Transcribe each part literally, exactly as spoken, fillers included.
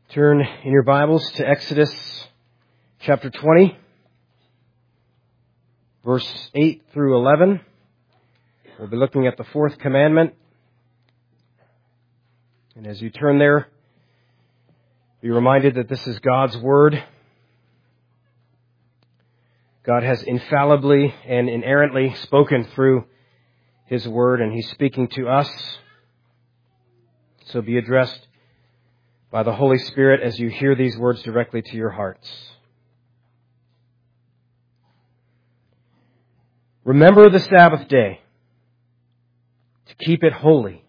Turn in your Bibles to Exodus chapter twenty, verse eight through eleven. We'll be looking at the fourth commandment. And as you turn there, be reminded that this is God's Word. God has infallibly and inerrantly spoken through His Word, and He's speaking to us. So be addressed by the Holy Spirit as you hear these words directly to your hearts. Remember the Sabbath day to keep it holy.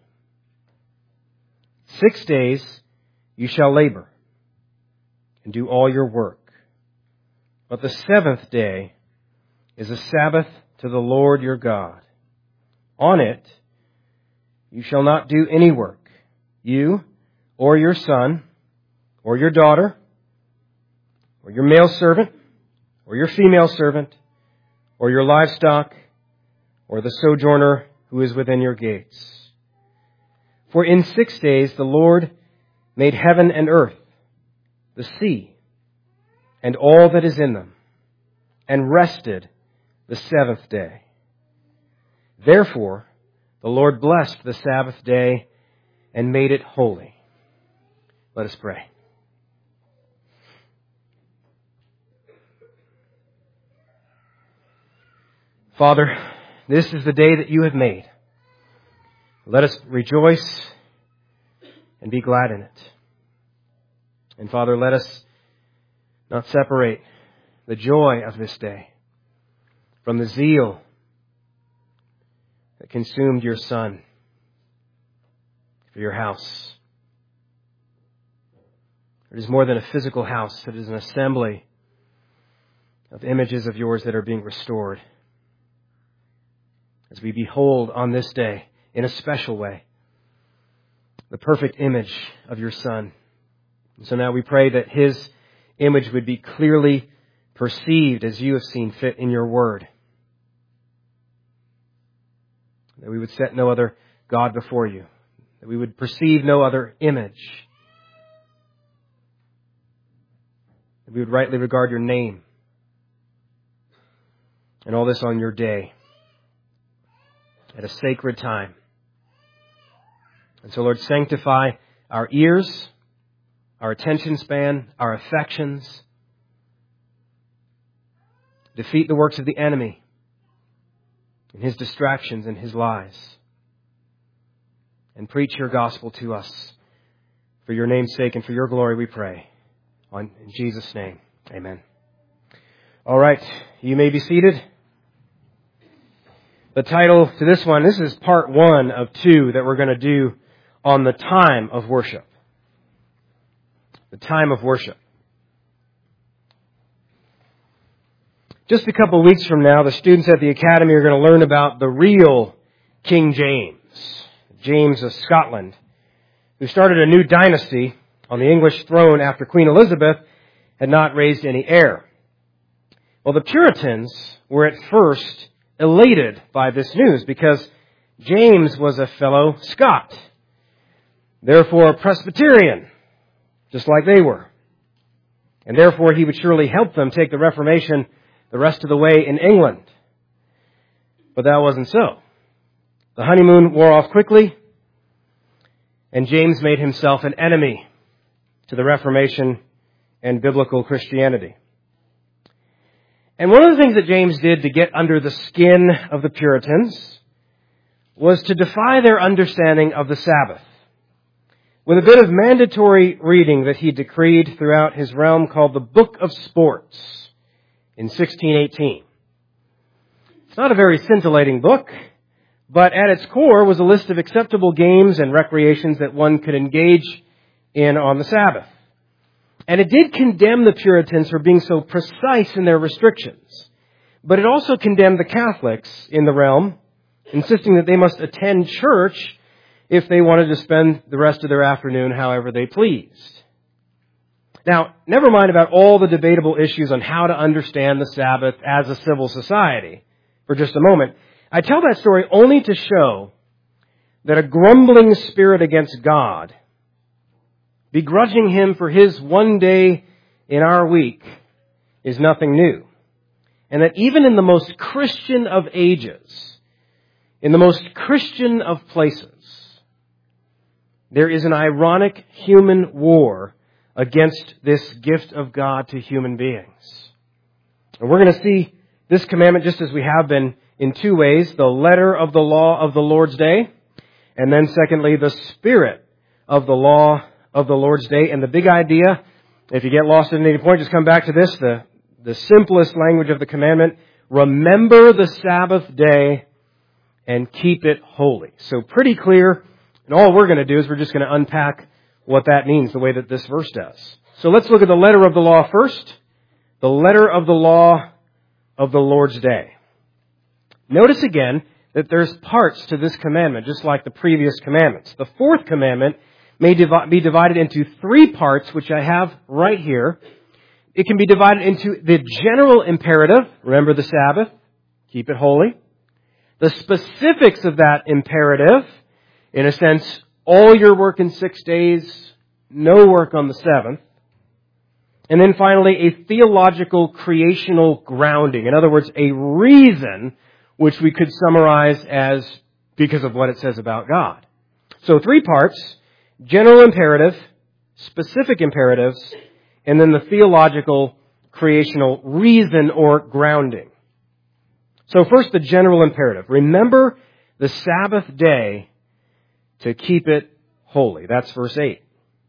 Six days you shall labor and do all your work. But the seventh day is a Sabbath to the Lord your God. On it you shall not do any work, you or your son, or your daughter, or your male servant, or your female servant, or your livestock, or the sojourner who is within your gates. For in six days the Lord made heaven and earth, the sea, and all that is in them, and rested the seventh day. Therefore the Lord blessed the Sabbath day and made it holy. Let us pray. Father, this is the day that you have made. Let us rejoice and be glad in it. And Father, let us not separate the joy of this day from the zeal that consumed your Son for your house. It is more than a physical house. It is an assembly of images of yours that are being restored. As we behold on this day, in a special way, the perfect image of your Son. And so now we pray that His image would be clearly perceived as you have seen fit in your Word. That we would set no other God before you. That we would perceive no other image. That we would rightly regard your name. And all this on your day. At a sacred time. And so, Lord, sanctify our ears, our attention span, our affections. Defeat the works of the enemy and his distractions and his lies. And preach your gospel to us. For your name's sake and for your glory we pray. On, in Jesus' name, amen. All right, you may be seated. The title to this one, this is part one of two that we're going to do on the time of worship. The time of worship. Just a couple of weeks from now, the students at the Academy are going to learn about the real King James, James of Scotland, who started a new dynasty on the English throne after Queen Elizabeth had not raised any heir. Well, the Puritans were at first elated by this news because James was a fellow Scot, therefore Presbyterian, just like they were. And therefore he would surely help them take the Reformation the rest of the way in England. But that wasn't so. The honeymoon wore off quickly, and James made himself an enemy to the Reformation and biblical Christianity. And one of the things that James did to get under the skin of the Puritans was to defy their understanding of the Sabbath with a bit of mandatory reading that he decreed throughout his realm called the Book of Sports in sixteen eighteen. It's not a very scintillating book, but at its core was a list of acceptable games and recreations that one could engage in on the Sabbath. And it did condemn the Puritans for being so precise in their restrictions. But it also condemned the Catholics in the realm, insisting that they must attend church if they wanted to spend the rest of their afternoon however they pleased. Now, never mind about all the debatable issues on how to understand the Sabbath as a civil society for just a moment. I tell that story only to show that a grumbling spirit against God Begrudging Him for His one day in our week is nothing new. And that even in the most Christian of ages, in the most Christian of places, there is an ironic human war against this gift of God to human beings. And we're going to see this commandment, just as we have been, in two ways. The letter of the law of the Lord's day, and then secondly, the spirit of the law of the Lord's day. And the big idea, if you get lost at any point, just come back to this, the, the simplest language of the commandment: remember the Sabbath day and keep it holy. So pretty clear. And all we're going to do is we're just going to unpack what that means the way that this verse does. So let's look at the letter of the law first. The letter of the law of the Lord's day. Notice again that there's parts to this commandment, just like the previous commandments. The fourth commandment may be divided into three parts, which I have right here. It can be divided into the general imperative: remember the Sabbath, keep it holy. The specifics of that imperative: in a sense, all your work in six days, no work on the seventh. And then finally, a theological creational grounding. In other words, a reason which we could summarize as because of what it says about God. So three parts: general imperative, specific imperatives, and then the theological creational reason or grounding. So first, the general imperative. Remember the Sabbath day to keep it holy. That's verse eight.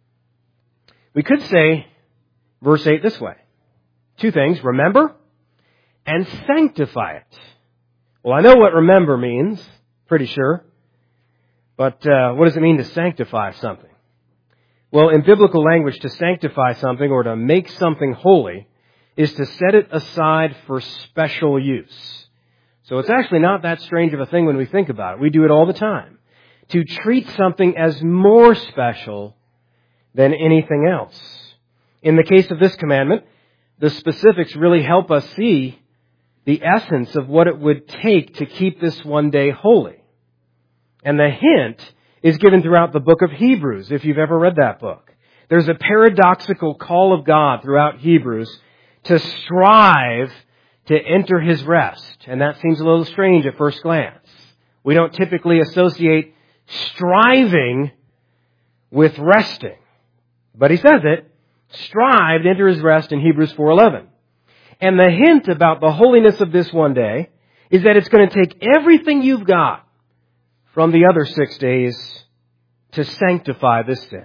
We could say verse eight this way. Two things: remember and sanctify it. Well, I know what remember means, pretty sure. But uh, what does it mean to sanctify something? Well, in biblical language, to sanctify something or to make something holy is to set it aside for special use. So it's actually not that strange of a thing when we think about it. We do it all the time. To treat something as more special than anything else. In the case of this commandment, the specifics really help us see the essence of what it would take to keep this one day holy. And the hint is given throughout the book of Hebrews, if you've ever read that book. There's a paradoxical call of God throughout Hebrews to strive to enter His rest. And that seems a little strange at first glance. We don't typically associate striving with resting. But he says it, strive to enter His rest in Hebrews four eleven. And the hint about the holiness of this one day is that it's going to take everything you've got from the other six days to sanctify this day.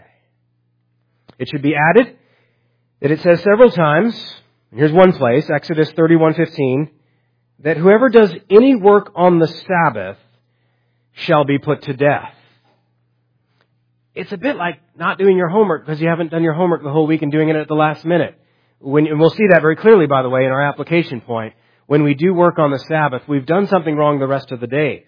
It should be added that it says several times, and here's one place, Exodus thirty-one fifteen, that whoever does any work on the Sabbath shall be put to death. It's a bit like not doing your homework because you haven't done your homework the whole week and doing it at the last minute. When, and we'll see that very clearly, by the way, in our application point. When we do work on the Sabbath, we've done something wrong the rest of the days.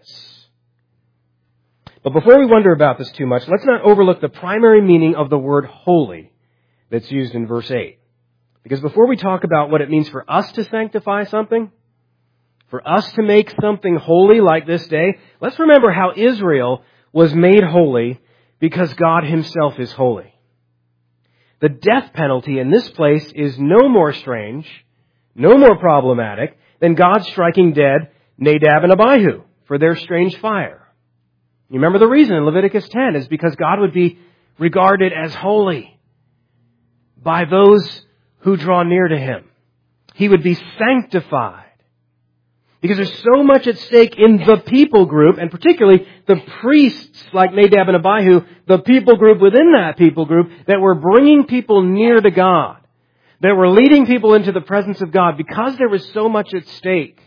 But before we wonder about this too much, let's not overlook the primary meaning of the word holy that's used in verse eight. Because before we talk about what it means for us to sanctify something, for us to make something holy like this day, let's remember how Israel was made holy because God Himself is holy. The death penalty in this place is no more strange, no more problematic than God striking dead Nadab and Abihu for their strange fire. You remember the reason in Leviticus ten is because God would be regarded as holy by those who draw near to Him. He would be sanctified. Because there's so much at stake in the people group, and particularly the priests like Nadab and Abihu, the people group within that people group, that were bringing people near to God, that were leading people into the presence of God. Because there was so much at stake,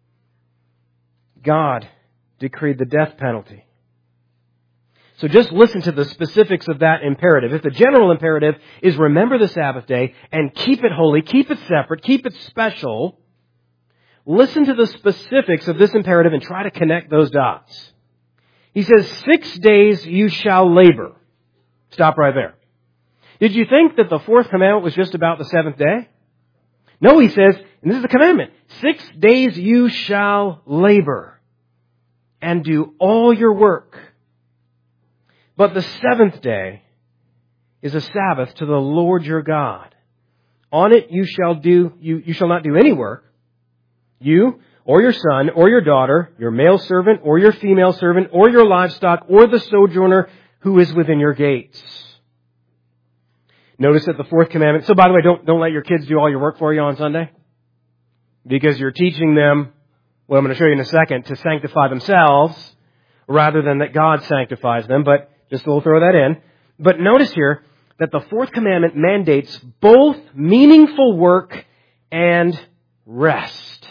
God decreed the death penalty. So just listen to the specifics of that imperative. If the general imperative is remember the Sabbath day and keep it holy, keep it separate, keep it special, listen to the specifics of this imperative and try to connect those dots. He says, six days you shall labor. Stop right there. Did you think that the fourth commandment was just about the seventh day? No, he says, and this is the commandment, six days you shall labor and do all your work. But the seventh day is a Sabbath to the Lord your God. On it you shall do, you, you shall not do any work, you or your son or your daughter, your male servant or your female servant or your livestock or the sojourner who is within your gates. Notice that the fourth commandment, so by the way, don't, don't let your kids do all your work for you on Sunday, because you're teaching them, what I'm going to show you in a second, to sanctify themselves rather than that God sanctifies them, but just we'll throw that in. But notice here that the fourth commandment mandates both meaningful work and rest.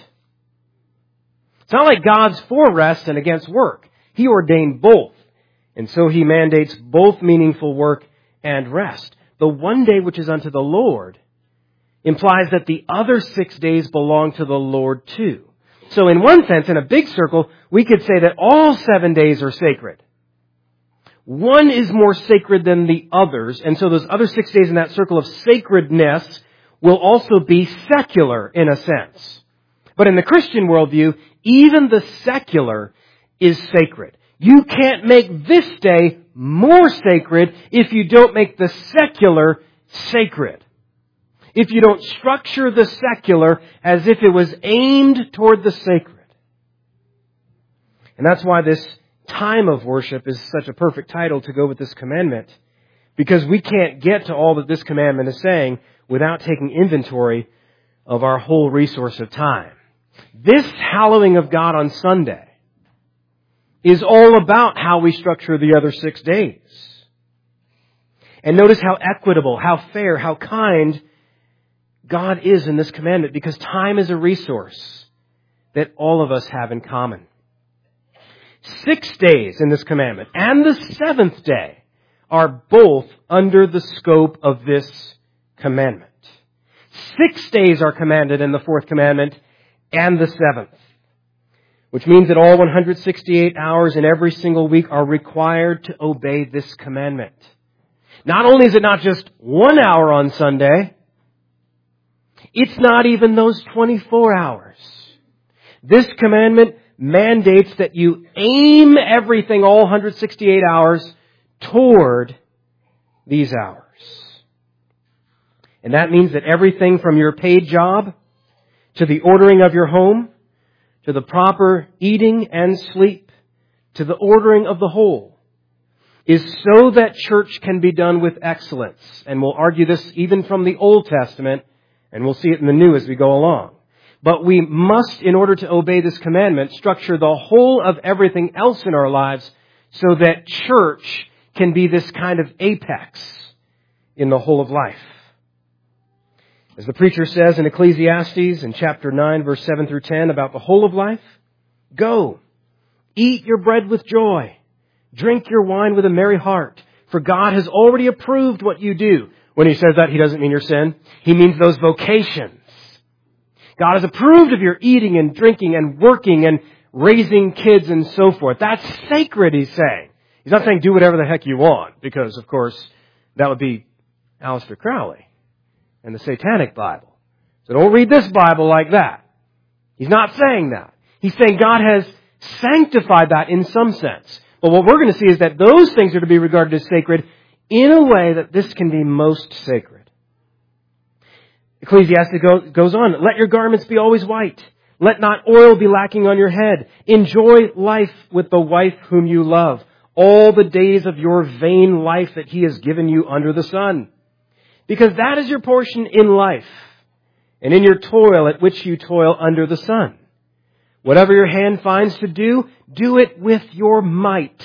It's not like God's for rest and against work. He ordained both. And so He mandates both meaningful work and rest. The one day which is unto the Lord implies that the other six days belong to the Lord too. So in one sense, in a big circle, we could say that all seven days are sacred. One is more sacred than the others, and so those other six days in that circle of sacredness will also be secular in a sense. But in the Christian worldview, even the secular is sacred. You can't make this day more sacred if you don't make the secular sacred. If you don't structure the secular as if it was aimed toward the sacred. And that's why this time of worship is such a perfect title to go with this commandment. Because we can't get to all that this commandment is saying without taking inventory of our whole resource of time. This hallowing of God on Sunday is all about how we structure the other six days. And notice how equitable, how fair, how kind God is in this commandment, because time is a resource that all of us have in common. Six days in this commandment and the seventh day are both under the scope of this commandment. Six days are commanded in the fourth commandment and the seventh, which means that all one hundred sixty-eight hours in every single week are required to obey this commandment. Not only is it not just one hour on Sunday, it's not even those twenty-four hours. This commandment mandates that you aim everything all one hundred sixty-eight hours toward these hours. And that means that everything from your paid job to the ordering of your home, to the proper eating and sleep, to the ordering of the whole, is so that church can be done with excellence. And we'll argue this even from the Old Testament, and we'll see it in the New as we go along. But we must, in order to obey this commandment, structure the whole of everything else in our lives so that church can be this kind of apex in the whole of life. As the preacher says in Ecclesiastes in chapter nine, verse seven through ten about the whole of life, go, eat your bread with joy, drink your wine with a merry heart, for God has already approved what you do. When He says that, He doesn't mean your sin. He means those vocations. God has approved of your eating and drinking and working and raising kids and so forth. That's sacred, He's saying. He's not saying do whatever the heck you want, because, of course, that would be Aleister Crowley and the Satanic Bible. So don't read this Bible like that. He's not saying that. He's saying God has sanctified that in some sense. But what we're going to see is that those things are to be regarded as sacred in a way that this can be most sacred. Ecclesiastes goes on, let your garments be always white. Let not oil be lacking on your head. Enjoy life with the wife whom you love, all the days of your vain life that He has given you under the sun. Because that is your portion in life, and in your toil at which you toil under the sun. Whatever your hand finds to do, do it with your might.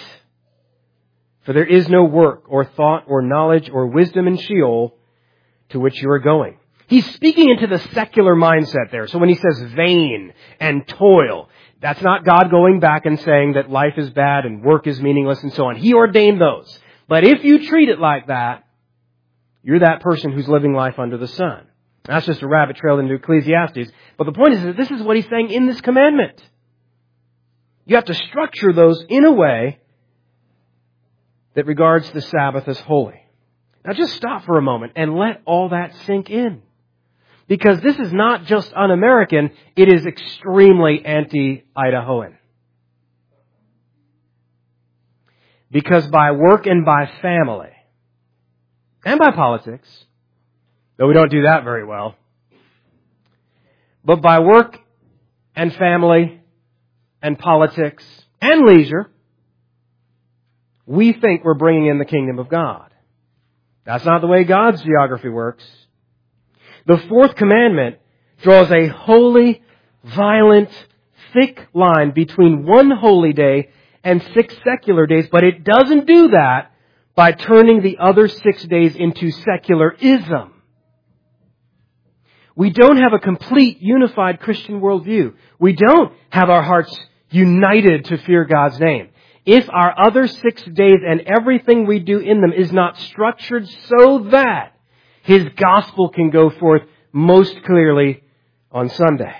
For there is no work or thought or knowledge or wisdom in Sheol to which you are going. He's speaking into the secular mindset there. So when he says vain and toil, that's not God going back and saying that life is bad and work is meaningless and so on. He ordained those. But if you treat it like that, you're that person who's living life under the sun. That's just a rabbit trail into Ecclesiastes. But the point is that this is what he's saying in this commandment. You have to structure those in a way that regards the Sabbath as holy. Now just stop for a moment and let all that sink in. Because this is not just un-American, it is extremely anti-Idahoan. Because by work and by family, and by politics, though we don't do that very well, but by work and family and politics and leisure, we think we're bringing in the kingdom of God. That's not the way God's geography works. The fourth commandment draws a holy, violent, thick line between one holy day and six secular days, but it doesn't do that by turning the other six days into secularism. We don't have a complete, unified Christian worldview. We don't have our hearts united to fear God's name. If our other six days and everything we do in them is not structured so that His gospel can go forth most clearly on Sunday.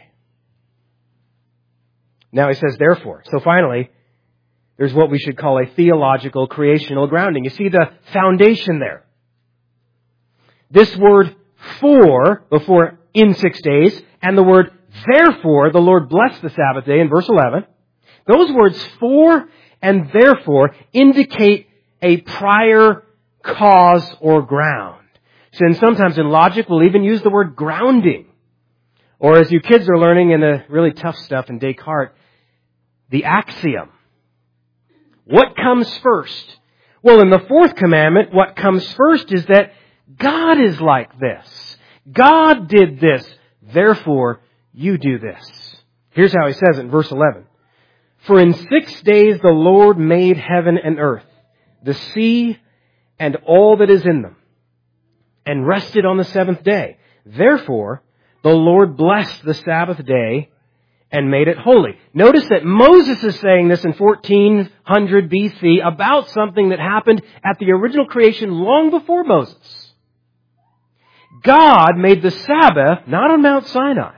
Now he says, therefore. So finally, there's what we should call a theological creational grounding. You see the foundation there. This word for, before in six days, and the word therefore, the Lord blessed the Sabbath day in verse eleven. Those words for and therefore indicate a prior cause or ground. So and sometimes in logic we'll even use the word grounding. Or as you kids are learning in the really tough stuff in Descartes, the axiom. What comes first? Well, in the fourth commandment, what comes first is that God is like this. God did this. Therefore, you do this. Here's how he says it in verse eleven. For in six days the Lord made heaven and earth, the sea, and all that is in them, and rested on the seventh day. Therefore, the Lord blessed the Sabbath day and made it holy. Notice that Moses is saying this in fourteen hundred B C about something that happened at the original creation long before Moses. God made the Sabbath not on Mount Sinai,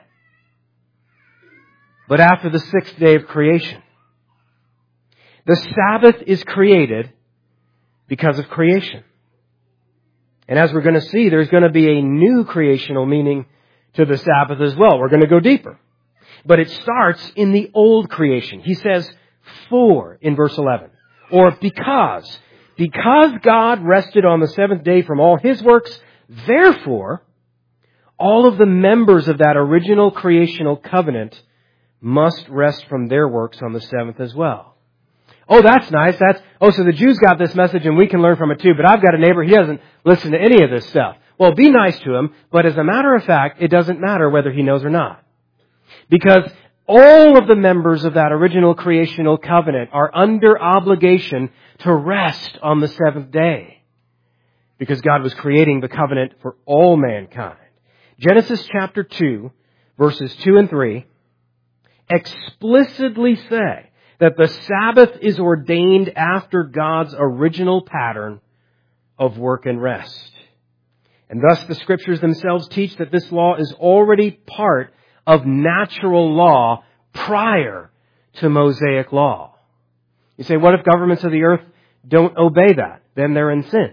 but after the sixth day of creation. The Sabbath is created because of creation. And as we're going to see, there's going to be a new creational meaning to the Sabbath as well. We're going to go deeper. But it starts in the old creation. He says, for in verse eleven. Or because. Because God rested on the seventh day from all His works, therefore, all of the members of that original creational covenant must rest from their works on the seventh as well. Oh, that's nice. That's, oh, so the Jews got this message and we can learn from it too. But I've got a neighbor, he doesn't listen to any of this stuff. Well, be nice to him, but as a matter of fact, it doesn't matter whether he knows or not. Because all of the members of that original creational covenant are under obligation to rest on the seventh day. Because God was creating the covenant for all mankind. Genesis chapter two, verses two and three, explicitly say that the Sabbath is ordained after God's original pattern of work and rest. And thus the Scriptures themselves teach that this law is already part of natural law prior to Mosaic law. You say, what if governments of the earth don't obey that? Then they're in sin.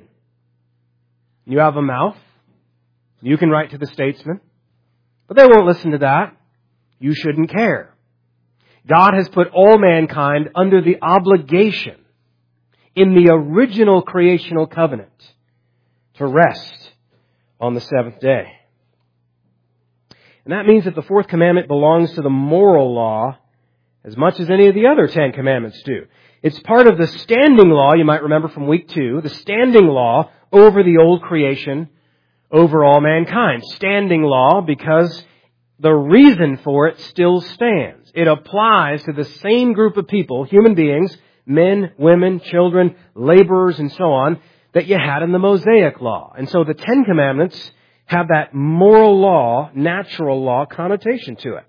You have a mouth. You can write to the statesman. But they won't listen to that. You shouldn't care. God has put all mankind under the obligation in the original creational covenant to rest on the seventh day. And that means that the fourth commandment belongs to the moral law as much as any of the other Ten Commandments do. It's part of the standing law, you might remember from week two, the standing law over the old creation, over all mankind. Standing law because the reason for it still stands. It applies to the same group of people, human beings, men, women, children, laborers, and so on, that you had in the Mosaic law. And so the Ten Commandments have that moral law, natural law connotation to it.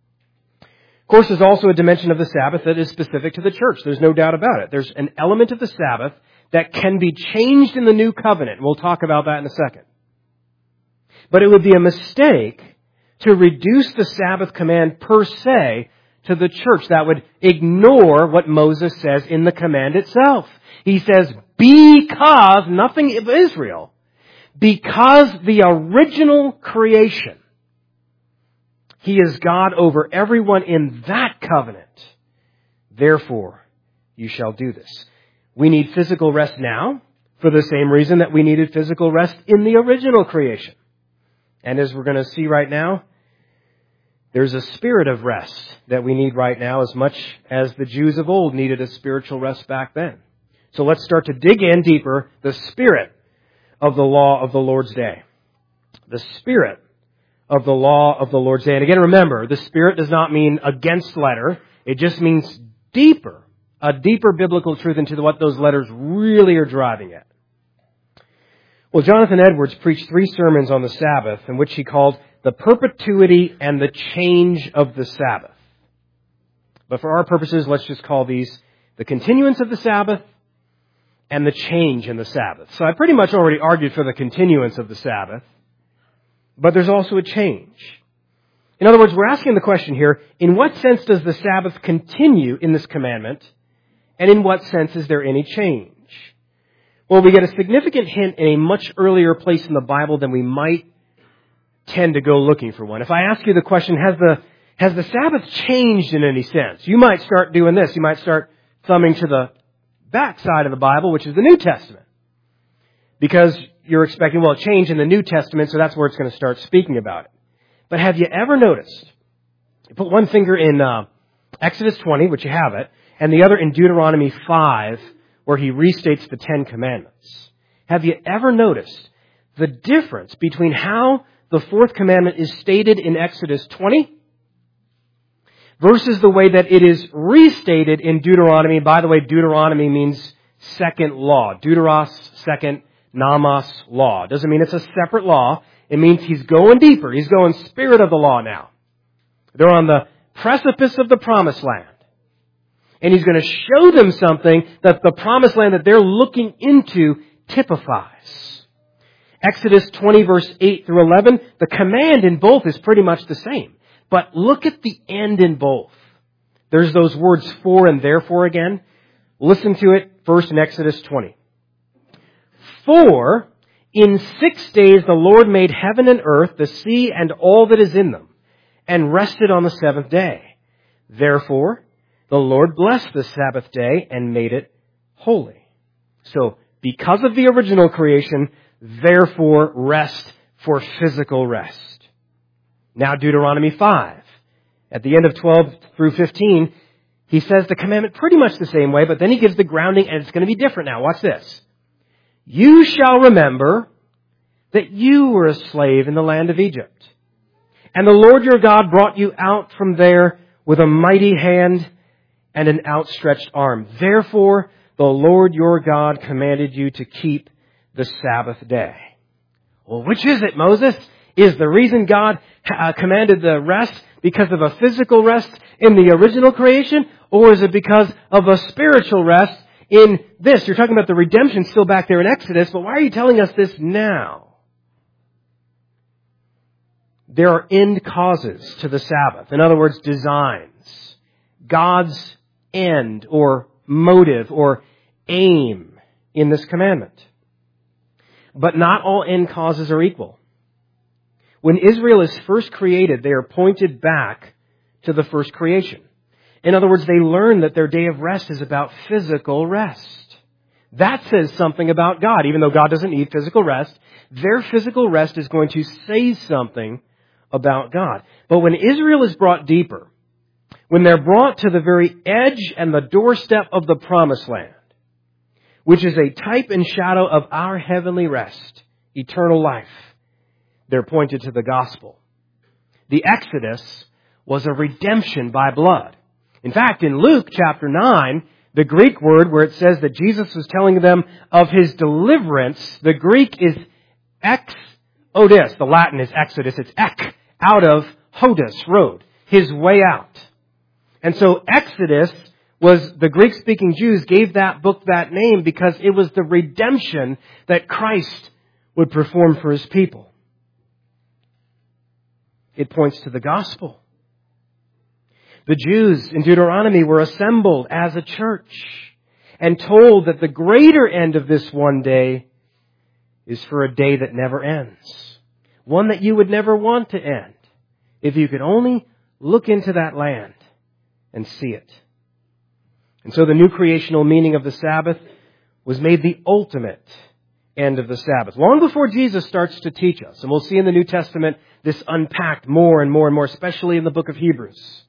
Of course, there's also a dimension of the Sabbath that is specific to the church. There's no doubt about it. There's an element of the Sabbath that can be changed in the new covenant. We'll talk about that in a second. But it would be a mistake to reduce the Sabbath command per se to the church. That would ignore what Moses says in the command itself. He says, because, nothing of Israel, because the original creation, He is God over everyone in that covenant. Therefore, you shall do this. We need physical rest now for the same reason that we needed physical rest in the original creation. And as we're going to see right now, there's a spirit of rest that we need right now as much as the Jews of old needed a spiritual rest back then. So let's start to dig in deeper, the spirit of the law of the Lord's day. The spirit of the law of the Lord's day. And again, remember, the spirit does not mean against letter. It just means deeper, a deeper biblical truth into what those letters really are driving at. Well, Jonathan Edwards preached three sermons on the Sabbath in which he called the perpetuity and the change of the Sabbath. But for our purposes, let's just call these the continuance of the Sabbath and the change in the Sabbath. So I pretty much already argued for the continuance of the Sabbath, but there's also a change. In other words, we're asking the question here, in what sense does the Sabbath continue in this commandment, and in what sense is there any change? Well, we get a significant hint in a much earlier place in the Bible than we might tend to go looking for one. If I ask you the question, has the has the Sabbath changed in any sense? You might start doing this. You might start thumbing to the back side of the Bible, which is the New Testament. Because you're expecting, well, it changed in the New Testament, so that's where it's going to start speaking about it. But have you ever noticed, you put one finger in uh, Exodus twenty, which you have it, and the other in Deuteronomy five, where he restates the Ten Commandments. Have you ever noticed the difference between how the fourth commandment is stated in Exodus twenty versus the way that it is restated in Deuteronomy? By the way, Deuteronomy means second law. Deuteros, second, nomos, law. Doesn't mean it's a separate law. It means he's going deeper. He's going spirit of the law now. They're on the precipice of the promised land. And he's going to show them something that the promised land that they're looking into typifies. Exodus twenty verse eight through eleven, the command in both is pretty much the same. But look at the end in both. There's those words for and therefore again. Listen to it first in Exodus twenty. For in six days the Lord made heaven and earth, the sea and all that is in them, and rested on the seventh day. Therefore, the Lord blessed the Sabbath day and made it holy. So, because of the original creation, therefore rest for physical rest. Now Deuteronomy five. At the end of twelve through fifteen, he says the commandment pretty much the same way, but then he gives the grounding, and it's going to be different now. Watch this. You shall remember that you were a slave in the land of Egypt, and the Lord your God brought you out from there with a mighty hand and an outstretched arm. Therefore, the Lord your God commanded you to keep the Sabbath day. Well, which is it, Moses? Is the reason God uh, commanded the rest because of a physical rest in the original creation? Or is it because of a spiritual rest in this? You're talking about the redemption still back there in Exodus, but why are you telling us this now? There are end causes to the Sabbath. In other words, designs. God's end or motive or aim in this commandment. But not all end causes are equal. When Israel is first created, they are pointed back to the first creation. In other words, they learn that their day of rest is about physical rest. That says something about God. Even though God doesn't need physical rest, their physical rest is going to say something about God. But when Israel is brought deeper, when they're brought to the very edge and the doorstep of the promised land, which is a type and shadow of our heavenly rest, eternal life, they're pointed to the gospel. The Exodus was a redemption by blood. In fact, in Luke chapter nine, the Greek word where it says that Jesus was telling them of his deliverance, the Greek is ex-odis. The Latin is exodus. It's ek, out of hodus, road, his way out. And so Exodus was, the Greek-speaking Jews gave that book that name because it was the redemption that Christ would perform for his people. It points to the gospel. The Jews in Deuteronomy were assembled as a church and told that the greater end of this one day is for a day that never ends. One that you would never want to end if you could only look into that land and see it. And so the new creational meaning of the Sabbath was made the ultimate end of the Sabbath. Long before Jesus starts to teach us. And we'll see in the New Testament this unpacked more and more and more, especially in the book of Hebrews.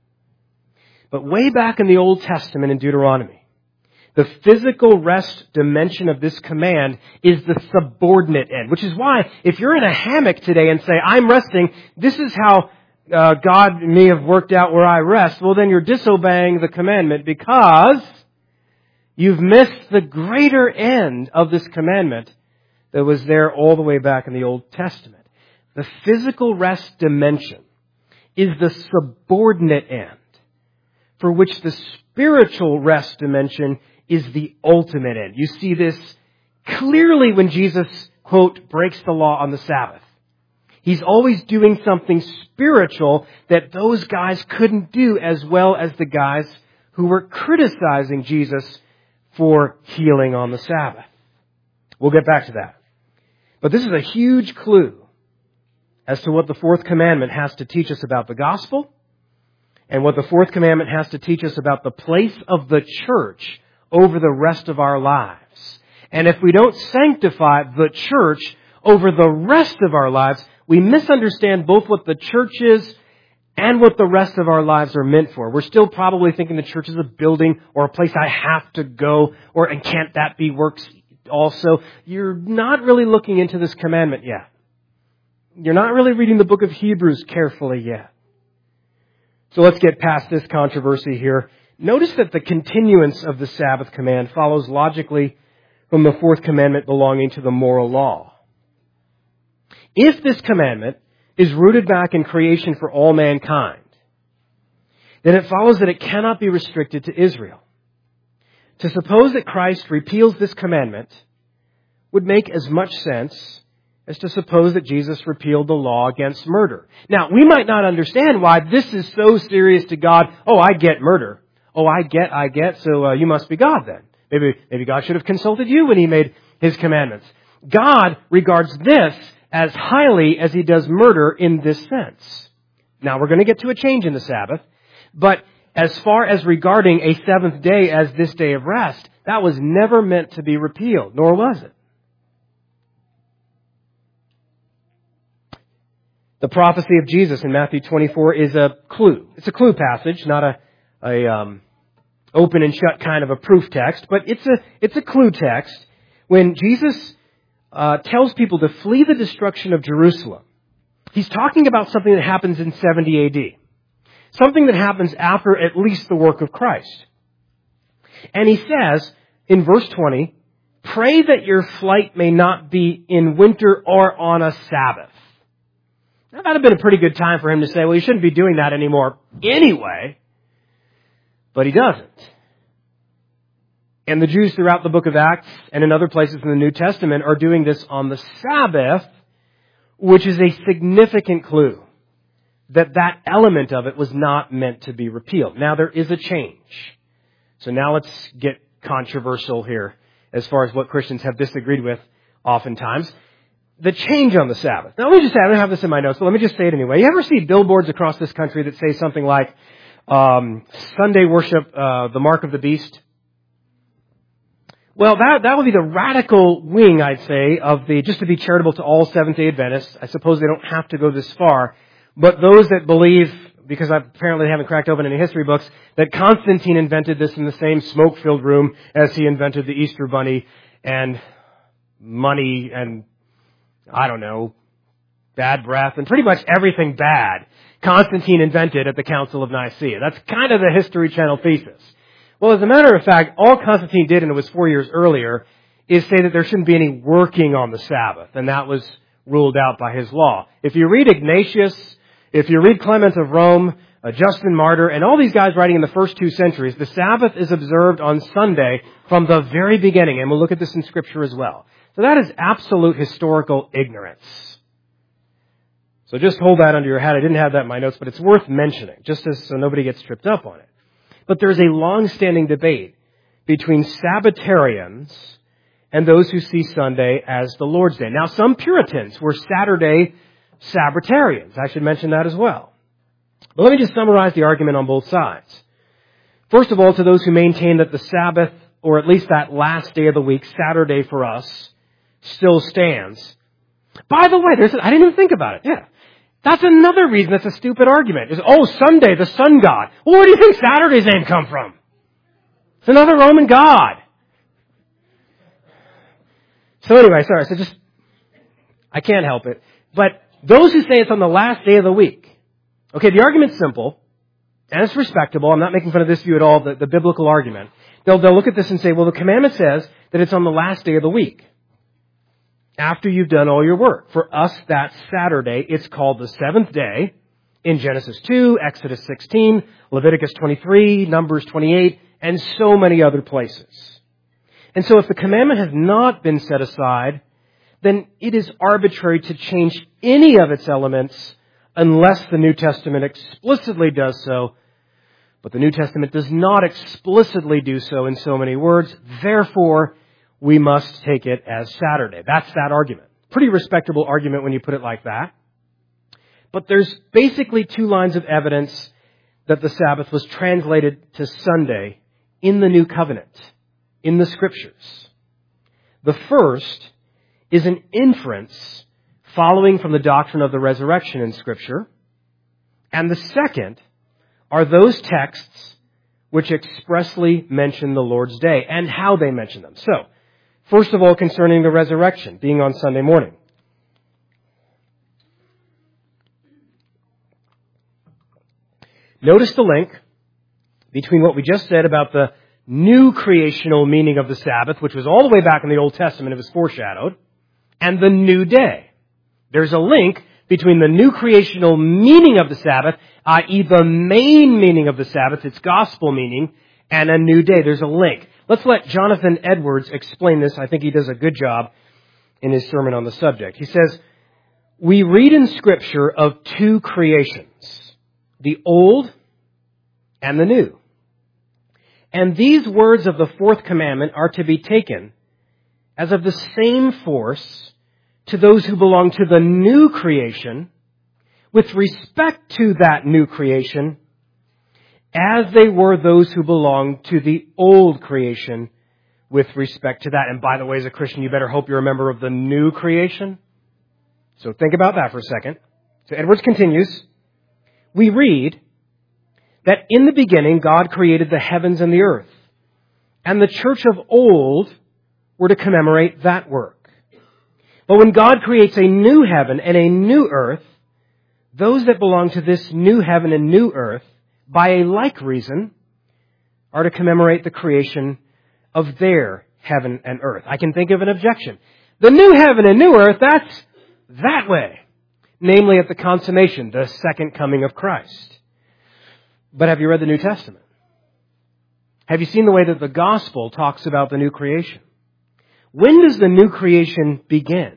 But way back in the Old Testament in Deuteronomy, the physical rest dimension of this command is the subordinate end, which is why if you're in a hammock today and say, I'm resting, this is how uh, God may have worked out where I rest, well then you're disobeying the commandment because you've missed the greater end of this commandment that was there all the way back in the Old Testament. The physical rest dimension is the subordinate end for which the spiritual rest dimension is the ultimate end. You see this clearly when Jesus, quote, breaks the law on the Sabbath. He's always doing something spiritual that those guys couldn't do as well as the guys who were criticizing Jesus for healing on the Sabbath. We'll get back to that. But this is a huge clue as to what the fourth commandment has to teach us about the gospel and what the fourth commandment has to teach us about the place of the church over the rest of our lives. And if we don't sanctify the church over the rest of our lives, we misunderstand both what the church is and what the rest of our lives are meant for. We're still probably thinking the church is a building or a place I have to go, or and can't that be works also? You're not really looking into this commandment yet. You're not really reading the book of Hebrews carefully yet. So let's get past this controversy here. Notice that the continuance of the Sabbath command follows logically from the fourth commandment belonging to the moral law. If this commandment is rooted back in creation for all mankind, then it follows that it cannot be restricted to Israel. To suppose that Christ repeals this commandment would make as much sense as to suppose that Jesus repealed the law against murder. Now, we might not understand why this is so serious to God. Oh, I get murder. Oh, I get, I get, so uh, you must be God then. Maybe, maybe God should have consulted you when He made His commandments. God regards this as highly as He does murder in this sense. Now, we're going to get to a change in the Sabbath, but as far as regarding a seventh day as this day of rest, that was never meant to be repealed, nor was it. The prophecy of Jesus in Matthew twenty-four is a clue. It's a clue passage, not a, a um, open and shut kind of a proof text, but it's a it's a clue text when Jesus uh, tells people to flee the destruction of Jerusalem. He's talking about something that happens in seventy A D, something that happens after at least the work of Christ. And he says in verse twenty, "Pray that your flight may not be in winter or on a Sabbath." Now, that would have been a pretty good time for him to say, well, you shouldn't be doing that anymore anyway. But he doesn't. And the Jews throughout the book of Acts and in other places in the New Testament are doing this on the Sabbath, which is a significant clue that that element of it was not meant to be repealed. Now, there is a change. So now let's get controversial here as far as what Christians have disagreed with oftentimes. The change on the Sabbath. Now, let me just say, I don't have this in my notes, but let me just say it anyway. You ever see billboards across this country that say something like, um, Sunday worship, uh, the mark of the beast? Well, that, that would be the radical wing, I'd say, of the, just to be charitable to all Seventh-day Adventists. I suppose they don't have to go this far. But those that believe, because I apparently haven't cracked open any history books, that Constantine invented this in the same smoke-filled room as he invented the Easter Bunny and money and I don't know, bad breath, and pretty much everything bad Constantine invented at the Council of Nicaea. That's kind of the History Channel thesis. Well, as a matter of fact, all Constantine did, and it was four years earlier, is say that there shouldn't be any working on the Sabbath, and that was ruled out by his law. If you read Ignatius, if you read Clement of Rome, uh, Justin Martyr, and all these guys writing in the first two centuries, the Sabbath is observed on Sunday from the very beginning, and we'll look at this in Scripture as well. So that is absolute historical ignorance. So just hold that under your hat. I didn't have that in my notes, but it's worth mentioning, just as so nobody gets tripped up on it. But there's a long-standing debate between Sabbatarians and those who see Sunday as the Lord's Day. Now, some Puritans were Saturday Sabbatarians. I should mention that as well. But let me just summarize the argument on both sides. First of all, to those who maintain that the Sabbath, or at least that last day of the week, Saturday for us, still stands. By the way, there's, I didn't even think about it. Yeah. That's another reason that's a stupid argument. Is, oh, Sunday, the sun god. Well, where do you think Saturday's name come from? It's another Roman god. So anyway, sorry, so just, I can't help it. But those who say it's on the last day of the week, okay, the argument's simple, and it's respectable. I'm not making fun of this view at all, the, the biblical argument. They'll, they'll look at this and say, well, the commandment says that it's on the last day of the week, after you've done all your work. For us, that's Saturday. It's called the seventh day in Genesis two, Exodus sixteen, Leviticus twenty-three, Numbers twenty-eight, and so many other places. And so if the commandment has not been set aside, then it is arbitrary to change any of its elements unless the New Testament explicitly does so. But the New Testament does not explicitly do so in so many words. Therefore, we must take it as Saturday. That's that argument. Pretty respectable argument when you put it like that. But there's basically two lines of evidence that the Sabbath was translated to Sunday in the New Covenant, in the Scriptures. The first is an inference following from the doctrine of the resurrection in Scripture. And the second are those texts which expressly mention the Lord's Day and how they mention them. So, first of all, concerning the resurrection being on Sunday morning. Notice the link between what we just said about the new creational meaning of the Sabbath, which was all the way back in the Old Testament, it was foreshadowed, and the new day. There's a link between the new creational meaning of the Sabbath, that is the main meaning of the Sabbath, its gospel meaning, and a new day. There's a link. Let's let Jonathan Edwards explain this. I think he does a good job in his sermon on the subject. He says, we read in Scripture of two creations, the old and the new. And these words of the fourth commandment are to be taken as of the same force to those who belong to the new creation with respect to that new creation as they were those who belonged to the old creation with respect to that. And by the way, as a Christian, you better hope you're a member of the new creation. So think about that for a second. So Edwards continues, we read that in the beginning God created the heavens and the earth, and the church of old were to commemorate that work. But when God creates a new heaven and a new earth, those that belong to this new heaven and new earth, by a like reason, are to commemorate the creation of their heaven and earth. I can think of an objection. The new heaven and new earth, that's that way. Namely at the consummation, the second coming of Christ. But have you read the New Testament? Have you seen the way that the gospel talks about the new creation? When does the new creation begin?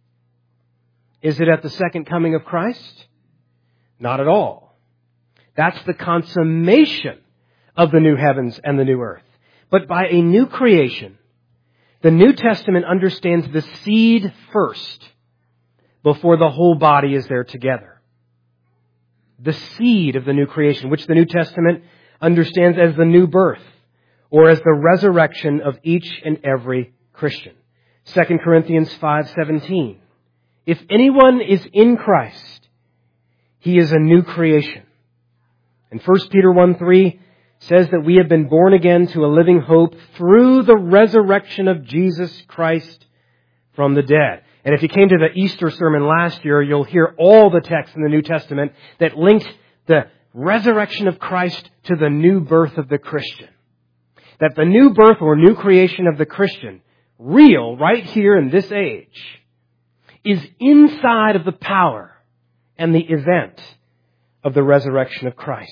Is it at the second coming of Christ? Not at all. That's the consummation of the new heavens and the new earth. But by a new creation, the New Testament understands the seed first before the whole body is there together. The seed of the new creation, which the New Testament understands as the new birth or as the resurrection of each and every Christian. Second Corinthians five seventeen. If anyone is in Christ, he is a new creation. And First Peter one three says that we have been born again to a living hope through the resurrection of Jesus Christ from the dead. And if you came to the Easter sermon last year, you'll hear all the texts in the New Testament that linked the resurrection of Christ to the new birth of the Christian. That the new birth or new creation of the Christian, real right here in this age, is inside of the power and the event of the resurrection of Christ.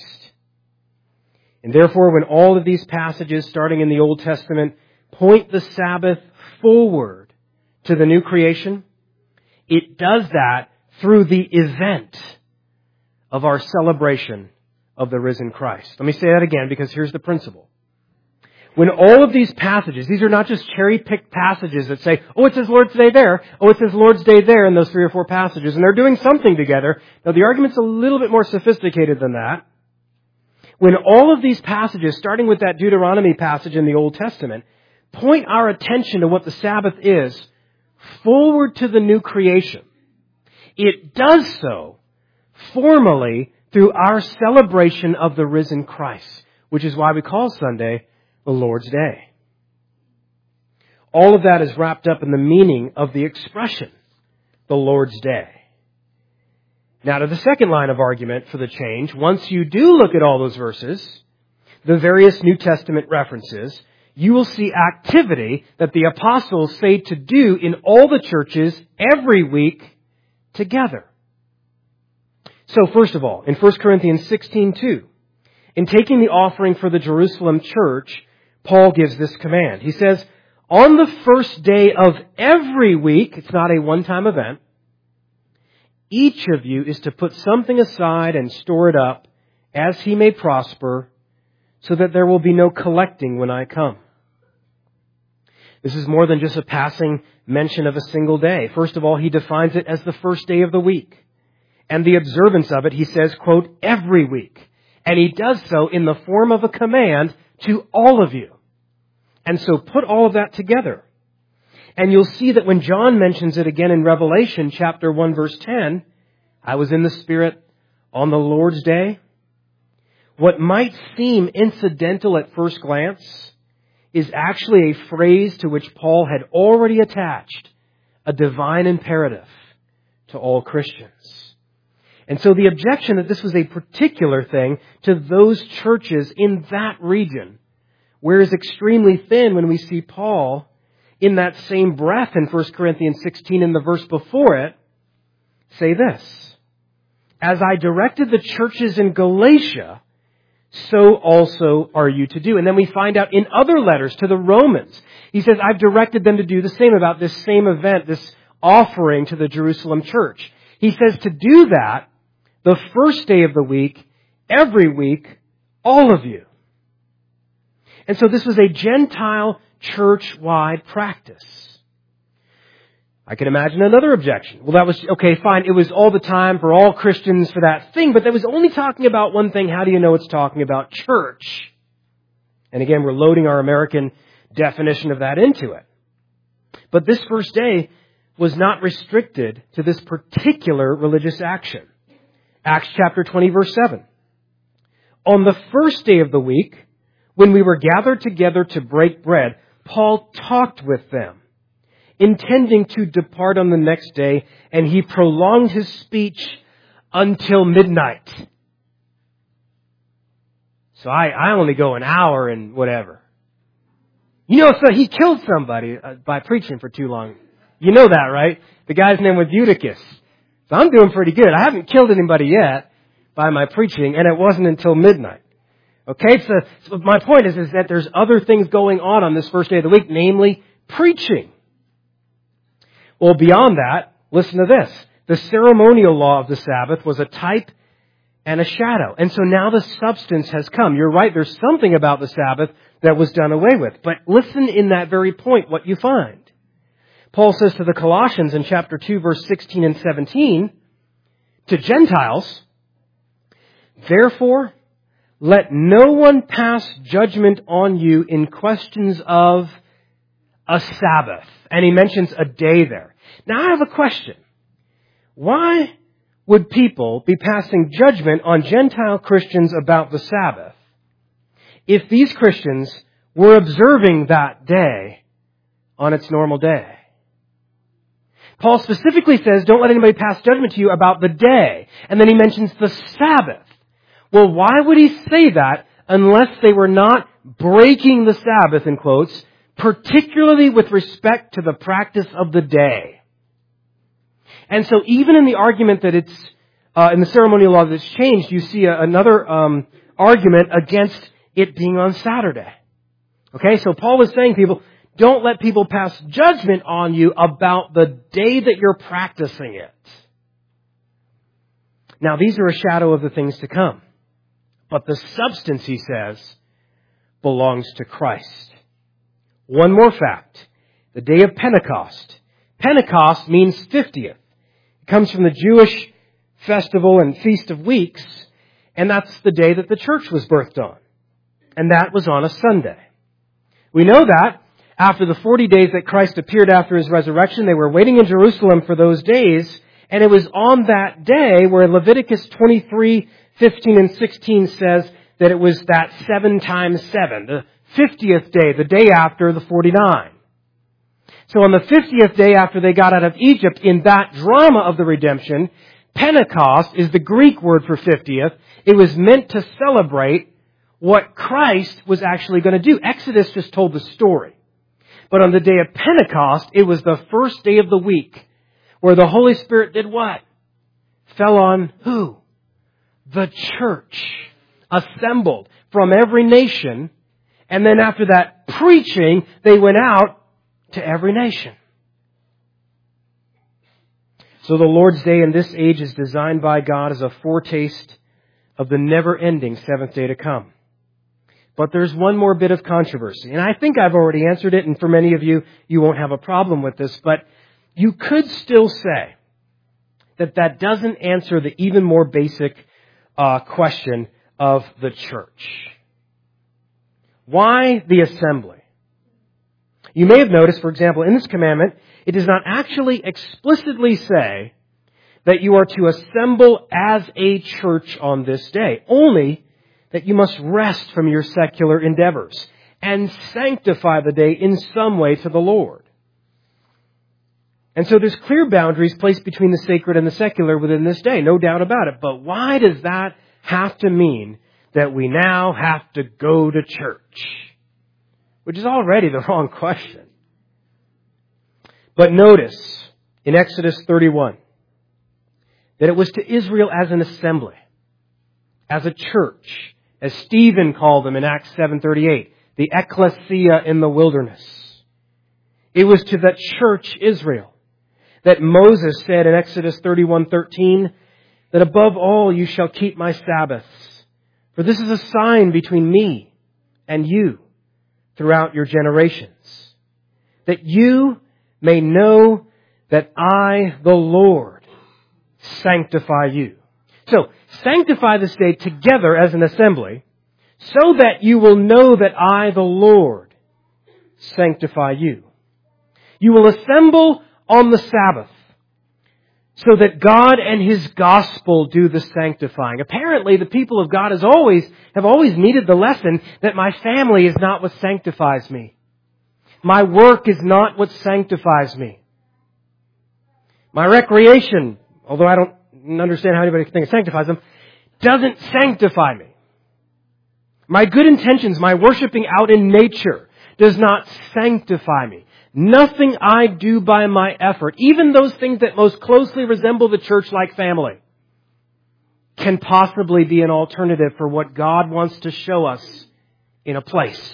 And therefore, when all of these passages, starting in the Old Testament, point the Sabbath forward to the new creation, it does that through the event of our celebration of the risen Christ. Let me say that again, because here's the principle. When all of these passages, these are not just cherry-picked passages that say, oh, it says Lord's Day there, oh, it says Lord's Day there in those three or four passages, and they're doing something together. Now, the argument's a little bit more sophisticated than that. When all of these passages, starting with that Deuteronomy passage in the Old Testament, point our attention to what the Sabbath is forward to the new creation, it does so formally through our celebration of the risen Christ, which is why we call Sunday the Lord's Day. All of that is wrapped up in the meaning of the expression, the Lord's Day. Now to the second line of argument for the change, once you do look at all those verses, the various New Testament references, you will see activity that the apostles say to do in all the churches every week together. So first of all, in First Corinthians sixteen two, in taking the offering for the Jerusalem church, Paul gives this command. He says, on the first day of every week, it's not a one-time event, each of you is to put something aside and store it up as he may prosper, so that there will be no collecting when I come. This is more than just a passing mention of a single day. First of all, he defines it as the first day of the week. And the observance of it, he says, quote, every week. And he does so in the form of a command to all of you. And so put all of that together. And you'll see that when John mentions it again in Revelation chapter one verse ten, I was in the Spirit on the Lord's day. What might seem incidental at first glance is actually a phrase to which Paul had already attached a divine imperative to all Christians. And so the objection that this was a particular thing to those churches in that region wears extremely thin when we see Paul in that same breath in First Corinthians sixteen in the verse before it say this, as I directed the churches in Galatia, so also are you to do. And then we find out in other letters to the Romans, he says, I've directed them to do the same about this same event, this offering to the Jerusalem church. He says to do that the first day of the week, every week, all of you. And so this was a Gentile church-wide practice. I can imagine another objection. Well, that was, okay, fine, it was all the time for all Christians for that thing, but that was only talking about one thing. How do you know it's talking about church? And again, we're loading our American definition of that into it. But this first day was not restricted to this particular religious action. Acts chapter twenty, verse seven. On the first day of the week, when we were gathered together to break bread, Paul talked with them, intending to depart on the next day, and he prolonged his speech until midnight. So I, I only go an hour and whatever. You know, so he killed somebody by preaching for too long. You know that, right? The guy's name was Eutychus. So I'm doing pretty good. I haven't killed anybody yet by my preaching, and it wasn't until midnight. Okay, so, so my point is, is that there's other things going on on this first day of the week, namely preaching. Well, beyond that, listen to this. The ceremonial law of the Sabbath was a type and a shadow. And so now the substance has come. You're right, there's something about the Sabbath that was done away with. But listen in that very point what you find. Paul says to the Colossians in chapter two, verse sixteen and seventeen, to Gentiles, therefore, let no one pass judgment on you in questions of a Sabbath. And he mentions a day there. Now I have a question. Why would people be passing judgment on Gentile Christians about the Sabbath if these Christians were observing that day on its normal day? Paul specifically says, don't let anybody pass judgment to you about the day. And then he mentions the Sabbath. Well, why would he say that unless they were not breaking the Sabbath, in quotes, particularly with respect to the practice of the day? And so even in the argument that it's, uh, in the ceremonial law that it's changed, you see a, another um, argument against it being on Saturday. Okay, so Paul is saying, people, don't let people pass judgment on you about the day that you're practicing it. Now, these are a shadow of the things to come. But the substance, he says, belongs to Christ. One more fact. The day of Pentecost. Pentecost means fiftieth. It comes from the Jewish festival and Feast of Weeks, and that's the day that the church was birthed on. And that was on a Sunday. We know that After the forty days that Christ appeared after His resurrection, they were waiting in Jerusalem for those days, and it was on that day where Leviticus twenty-three, fifteen, and sixteen says that it was that seven times seven, the fiftieth day, the day after the forty-nine. So on the fiftieth day after they got out of Egypt, in that drama of the redemption, Pentecost is the Greek word for fiftieth. It was meant to celebrate what Christ was actually going to do. Exodus just told the story. But on the day of Pentecost, it was the first day of the week where the Holy Spirit did what? Fell on who? The church, assembled from every nation. And then after that preaching, they went out to every nation. So the Lord's Day in this age is designed by God as a foretaste of the never-ending seventh day to come. But there's one more bit of controversy. And I think I've already answered it, and for many of you, you won't have a problem with this. But you could still say that that doesn't answer the even more basic uh, question of the church. Why the assembly? You may have noticed, for example, in this commandment, it does not actually explicitly say that you are to assemble as a church on this day. Only that you must rest from your secular endeavors and sanctify the day in some way to the Lord. And so there's clear boundaries placed between the sacred and the secular within this day, no doubt about it. But why does that have to mean that we now have to go to church? Which is already the wrong question. But notice in Exodus thirty-one that it was to Israel as an assembly, as a church, as Stephen called them in Acts seven thirty-eight, the ecclesia in the wilderness. It was to that church Israel that Moses said in Exodus thirty-one thirteen that above all you shall keep my Sabbaths, for this is a sign between me and you throughout your generations, that you may know that I, the Lord, sanctify you. So, sanctify this day together as an assembly, so that you will know that I, the Lord, sanctify you. You will assemble on the Sabbath, so that God and His gospel do the sanctifying. Apparently, the people of God has always, have always needed the lesson that my family is not what sanctifies me. My work is not what sanctifies me. My recreation, although I don't understand how anybody can think it sanctifies them, doesn't sanctify me. My good intentions, my worshiping out in nature, does not sanctify me. Nothing I do by my effort, even those things that most closely resemble the church-like family, can possibly be an alternative for what God wants to show us in a place.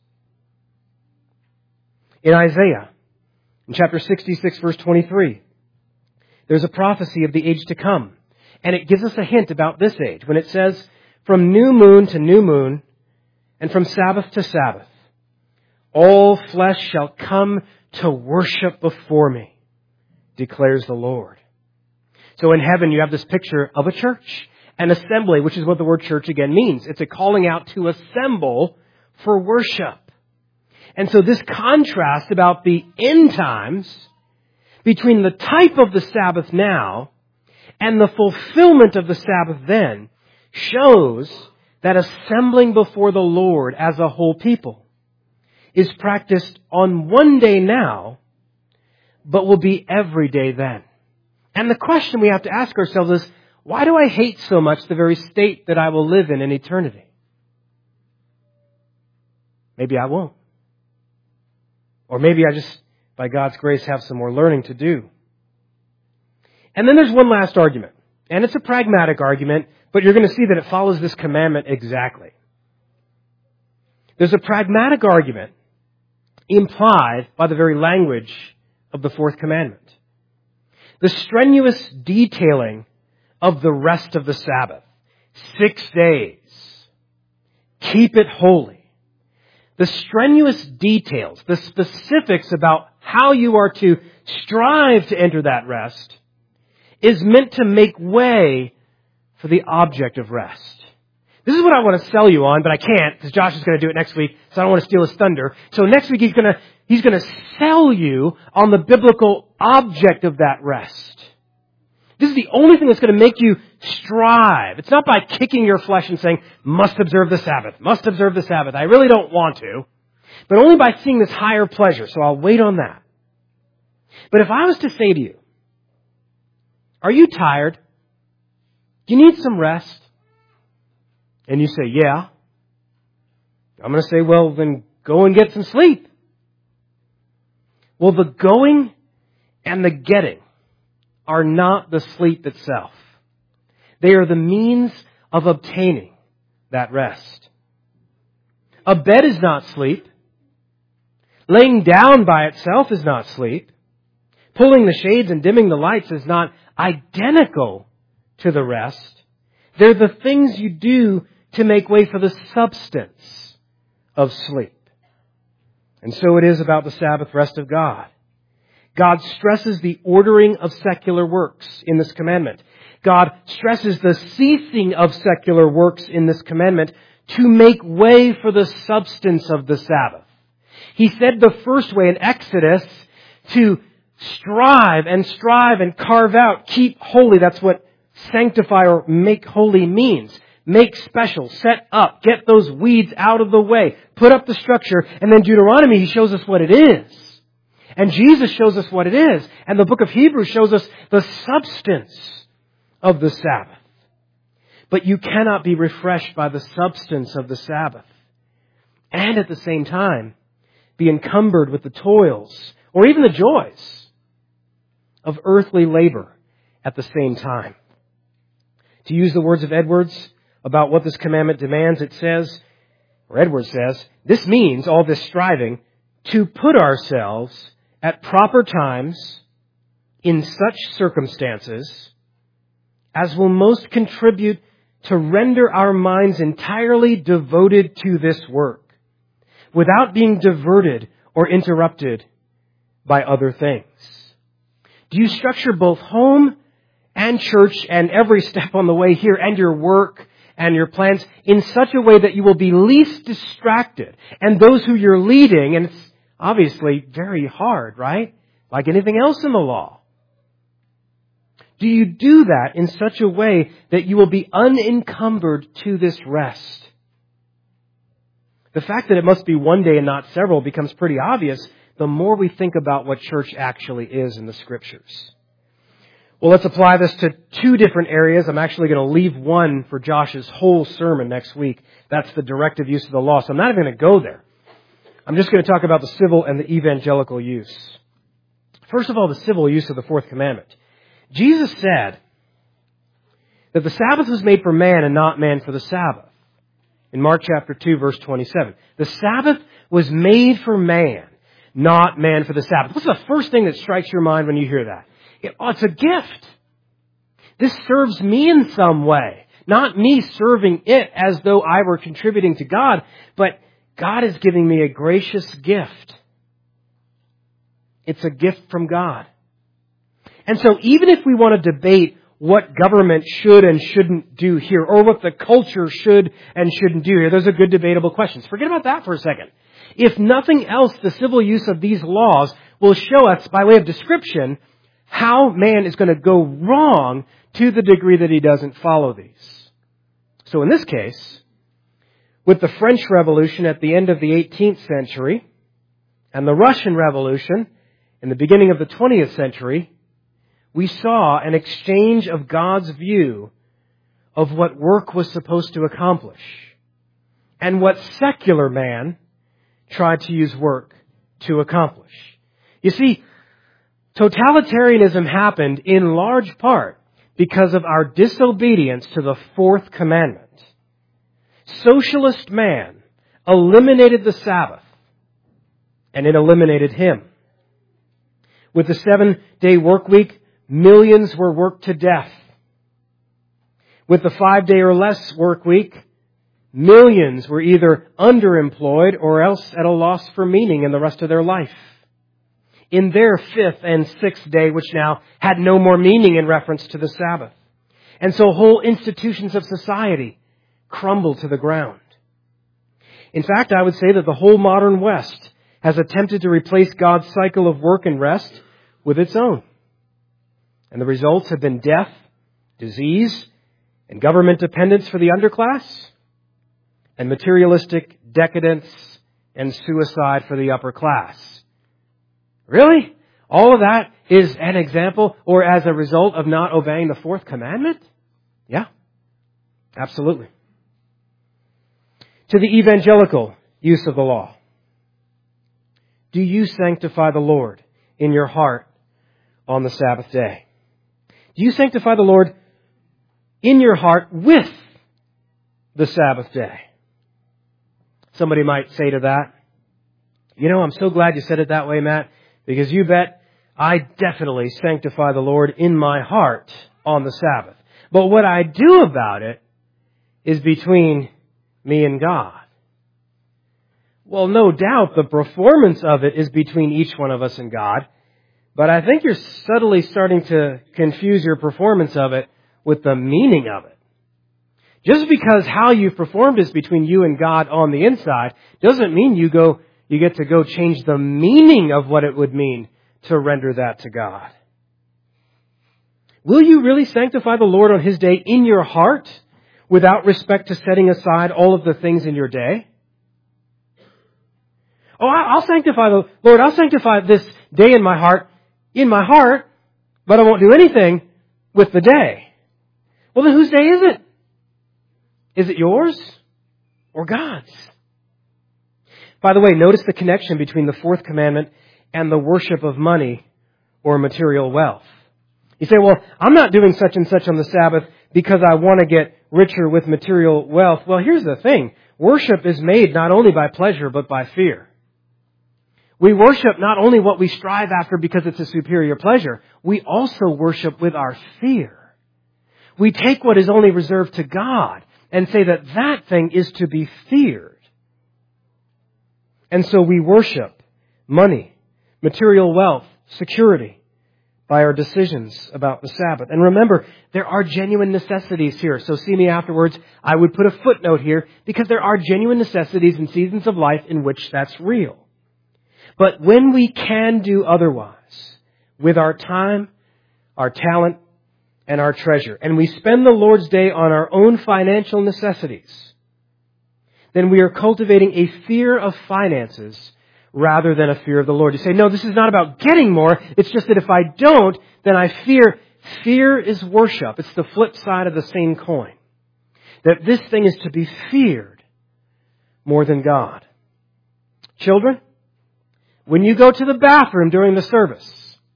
In Isaiah, in chapter sixty-six, verse twenty-three, there's a prophecy of the age to come. And it gives us a hint about this age when it says, from new moon to new moon, and from Sabbath to Sabbath, all flesh shall come to worship before me, declares the Lord. So in heaven you have this picture of a church, an assembly, which is what the word church again means. It's a calling out to assemble for worship. And so this contrast about the end times between the type of the Sabbath now and the fulfillment of the Sabbath then shows that assembling before the Lord as a whole people is practiced on one day now, but will be every day then. And the question we have to ask ourselves is, why do I hate so much the very state that I will live in in eternity? Maybe I won't. Or maybe I just, by God's grace, have some more learning to do. And then there's one last argument. And it's a pragmatic argument, but you're going to see that it follows this commandment exactly. There's a pragmatic argument implied by the very language of the fourth commandment. The strenuous detailing of the rest of the Sabbath. Six days. Keep it holy. The strenuous details, the specifics about how you are to strive to enter that rest is meant to make way for the object of rest. This is what I want to sell you on, but I can't because Josh is going to do it next week, so I don't want to steal his thunder. So next week he's going to He's going to sell you on the biblical object of that rest. This is the only thing that's going to make you strive. It's not by kicking your flesh and saying, must observe the Sabbath, must observe the Sabbath. I really don't want to. But only by seeing this higher pleasure. So I'll wait on that. But if I was to say to you, are you tired? Do you need some rest? And you say, yeah. I'm going to say, well, then go and get some sleep. Well, the going and the getting are not the sleep itself. They are the means of obtaining that rest. A bed is not sleep. Laying down by itself is not sleep. Pulling the shades and dimming the lights is not identical to the rest. They're the things you do to make way for the substance of sleep. And so it is about the Sabbath rest of God. God stresses the ordering of secular works in this commandment. God stresses the ceasing of secular works in this commandment to make way for the substance of the Sabbath. He said the first way in Exodus to strive and strive and carve out, keep holy. That's what sanctify or make holy means. Make special, set up, get those weeds out of the way, put up the structure, and then Deuteronomy, he shows us what it is. And Jesus shows us what it is. And the book of Hebrews shows us the substance of the Sabbath. But you cannot be refreshed by the substance of the Sabbath. And at the same time, be encumbered with the toils, or even the joys, of earthly labor at the same time. To use the words of Edwards about what this commandment demands, it says, or Edwards says, this means, all this striving, to put ourselves at proper times in such circumstances as will most contribute to render our minds entirely devoted to this work, without being diverted or interrupted by other things. Do you structure both home and church and every step on the way here and your work and your plans in such a way that you will be least distracted? And those who you're leading, and it's obviously very hard, right? Like anything else in the law. Do you do that in such a way that you will be unencumbered to this rest? The fact that it must be one day and not several becomes pretty obvious the more we think about what church actually is in the Scriptures. Well, let's apply this to two different areas. I'm actually going to leave one for Josh's whole sermon next week. That's the directive use of the law. So I'm not even going to go there. I'm just going to talk about the civil and the evangelical use. First of all, the civil use of the fourth commandment. Jesus said that the Sabbath was made for man and not man for the Sabbath. In Mark chapter two, verse twenty-seven. The Sabbath was made for man, not man for the Sabbath. What's the first thing that strikes your mind when you hear that? It, oh, it's a gift. This serves me in some way. Not me serving it as though I were contributing to God, but God is giving me a gracious gift. It's a gift from God. And so even if we want to debate what government should and shouldn't do here, or what the culture should and shouldn't do here, those are good debatable questions. Forget about that for a second. If nothing else, the civil use of these laws will show us, by way of description, how man is going to go wrong to the degree that he doesn't follow these. So in this case, with the French Revolution at the end of the eighteenth century and the Russian Revolution in the beginning of the twentieth century, we saw an exchange of God's view of what work was supposed to accomplish and what secular man tried to use work to accomplish. You see, totalitarianism happened in large part because of our disobedience to the fourth commandment. Socialist man eliminated the Sabbath, and it eliminated him. With the seven-day work week, millions were worked to death. With the five-day or less work week, millions were either underemployed or else at a loss for meaning in the rest of their life. In their fifth and sixth day, which now had no more meaning in reference to the Sabbath. And so whole institutions of society crumbled to the ground. In fact, I would say that the whole modern West has attempted to replace God's cycle of work and rest with its own. And the results have been death, disease, and government dependence for the underclass, and materialistic decadence and suicide for the upper class. Really? All of that is an example or as a result of not obeying the fourth commandment? Yeah, absolutely. To the evangelical use of the law. Do you sanctify the Lord in your heart on the Sabbath day? Do you sanctify the Lord in your heart with the Sabbath day? Somebody might say to that, you know, I'm so glad you said it that way, Matt, because you bet I definitely sanctify the Lord in my heart on the Sabbath. But what I do about it is between me and God. Well, no doubt the performance of it is between each one of us and God, but I think you're subtly starting to confuse your performance of it with the meaning of it. Just because how you've performed is between you and God on the inside doesn't mean you go, you get to go change the meaning of what it would mean to render that to God. Will you really sanctify the Lord on His day in your heart without respect to setting aside all of the things in your day? Oh, I'll sanctify the Lord, I'll sanctify this day in my heart, in my heart, but I won't do anything with the day. Well, then whose day is it? Is it yours or God's? By the way, notice the connection between the fourth commandment and the worship of money or material wealth. You say, well, I'm not doing such and such on the Sabbath because I want to get richer with material wealth. Well, here's the thing. Worship is made not only by pleasure, but by fear. We worship not only what we strive after because it's a superior pleasure, we also worship with our fear. We take what is only reserved to God and say that that thing is to be feared. And so we worship money, material wealth, security by our decisions about the Sabbath. And remember, there are genuine necessities here. So see me afterwards. I would put a footnote here because there are genuine necessities in seasons of life in which that's real. But when we can do otherwise with our time, our talent, and our treasure, and we spend the Lord's day on our own financial necessities, then we are cultivating a fear of finances rather than a fear of the Lord. You say, no, this is not about getting more. It's just that if I don't, then I fear. Fear is worship. It's the flip side of the same coin. That this thing is to be feared more than God. Children, when you go to the bathroom during the service,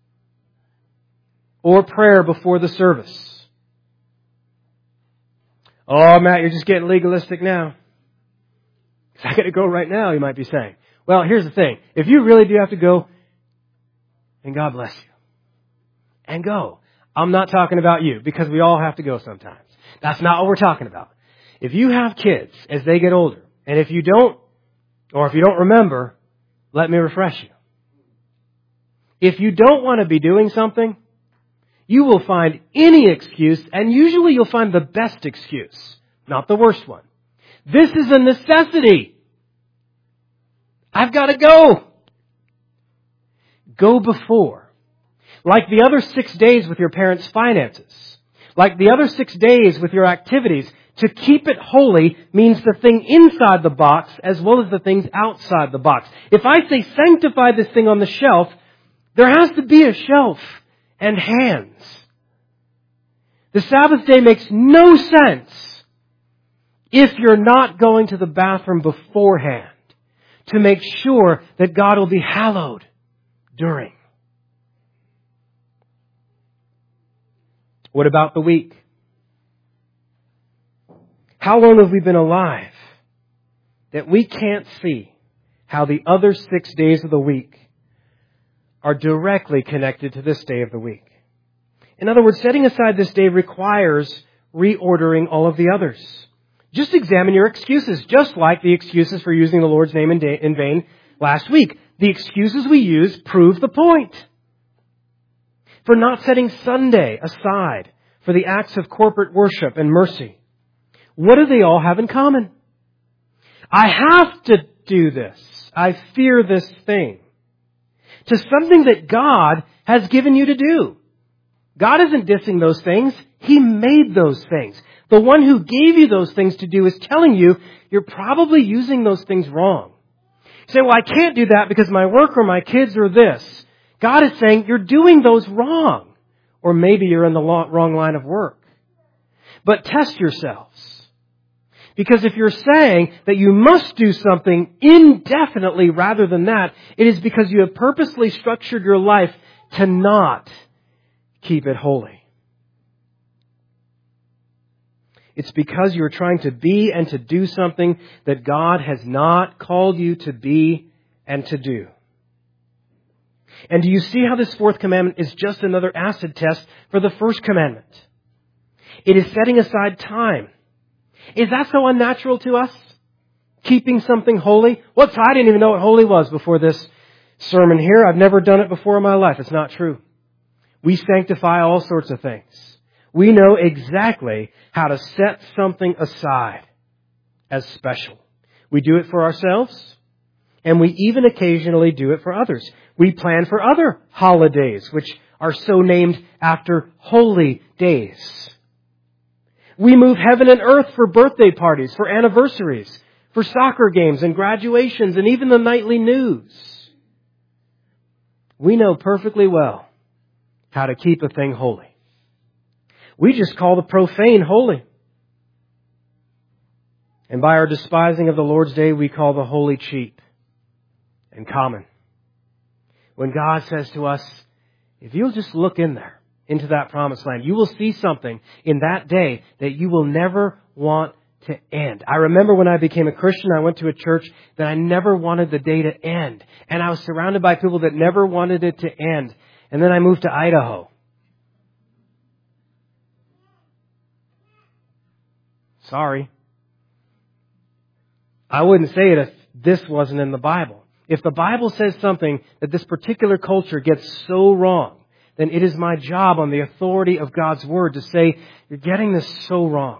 or prayer before the service. Oh, Matt, you're just getting legalistic now. I got to go right now, you might be saying. Well, here's the thing. If you really do have to go, then God bless you. And go. I'm not talking about you, because we all have to go sometimes. That's not what we're talking about. If you have kids as they get older, and if you don't, or if you don't remember, let me refresh you. If you don't want to be doing something, you will find any excuse, and usually you'll find the best excuse, not the worst one. This is a necessity. I've got to go. Go before. Like the other six days with your parents' finances. Like the other six days with your activities. To keep it holy means the thing inside the box as well as the things outside the box. If I say sanctify this thing on the shelf, there has to be a shelf and hands. The Sabbath day makes no sense if you're not going to the bathroom beforehand to make sure that God will be hallowed during. What about the week? How long have we been alive that we can't see how the other six days of the week are directly connected to this day of the week? In other words, setting aside this day requires reordering all of the others. Just examine your excuses, just like the excuses for using the Lord's name in, day, in vain last week. The excuses we use prove the point. For not setting Sunday aside for the acts of corporate worship and mercy. What do they all have in common? I have to do this. I fear this thing. To something that God has given you to do. God isn't dissing those things. He made those things. The one who gave you those things to do is telling you you're probably using those things wrong. You say, well, I can't do that because my work or my kids or this. God is saying you're doing those wrong. Or maybe you're in the wrong line of work. But test yourselves. Because if you're saying that you must do something indefinitely rather than that, it is because you have purposely structured your life to not keep it holy. It's because you're trying to be and to do something that God has not called you to be and to do. And do you see how this fourth commandment is just another acid test for the first commandment? It is setting aside time. Is that so unnatural to us? Keeping something holy? What's, I didn't even know what holy was before this sermon here. I've never done it before in my life. It's not true. We sanctify all sorts of things. We know exactly how to set something aside as special. We do it for ourselves, and we even occasionally do it for others. We plan for other holidays, which are so named after holy days. We move heaven and earth for birthday parties, for anniversaries, for soccer games and graduations, and even the nightly news. We know perfectly well how to keep a thing holy. We just call the profane holy. And by our despising of the Lord's Day, we call the holy cheap and common. When God says to us, if you'll just look in there, into that promised land, you will see something in that day that you will never want to end. I remember when I became a Christian, I went to a church that I never wanted the day to end. And I was surrounded by people that never wanted it to end. And then I moved to Idaho. Sorry. I wouldn't say it if this wasn't in the Bible. If the Bible says something that this particular culture gets so wrong, then it is my job on the authority of God's Word to say, you're getting this so wrong.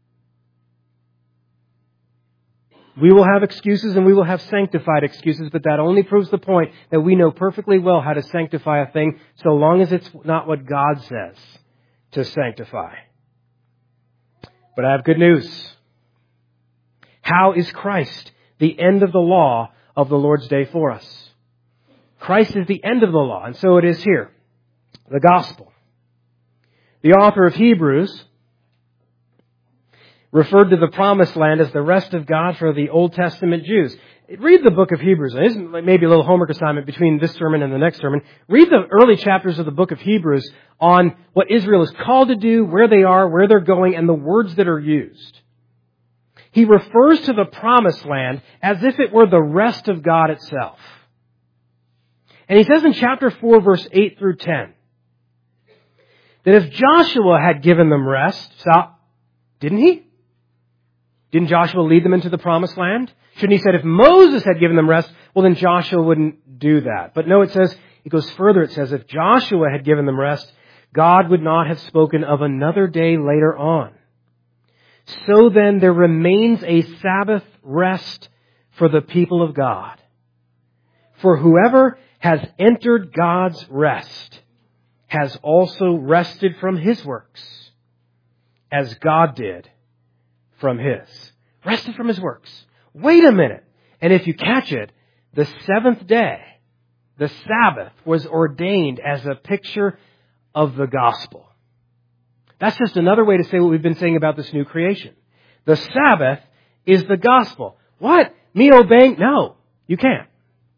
We will have excuses and we will have sanctified excuses, but that only proves the point that we know perfectly well how to sanctify a thing so long as it's not what God says to sanctify. But I have good news. How is Christ the end of the law of the Lord's Day for us? Christ is the end of the law, and so it is here. The gospel. The author of Hebrews referred to the promised land as the rest of God for the Old Testament Jews. Read the book of Hebrews. It isn't maybe a little homework assignment between this sermon and the next sermon. Read the early chapters of the book of Hebrews on what Israel is called to do, where they are, where they're going, and the words that are used. He refers to the promised land as if it were the rest of God itself. And he says in chapter four, verse eight through ten, that if Joshua had given them rest, stop, didn't he? Didn't Joshua lead them into the promised land? Shouldn't he said if Moses had given them rest, well then Joshua wouldn't do that. But no, it says, it goes further. It says if Joshua had given them rest, God would not have spoken of another day later on. So then there remains a Sabbath rest for the people of God. For whoever has entered God's rest has also rested from his works, as God did from his. Rested from his works. Wait a minute. And if you catch it, the seventh day, the Sabbath, was ordained as a picture of the gospel. That's just another way to say what we've been saying about this new creation. The Sabbath is the gospel. What? Me obeying? No, you can't.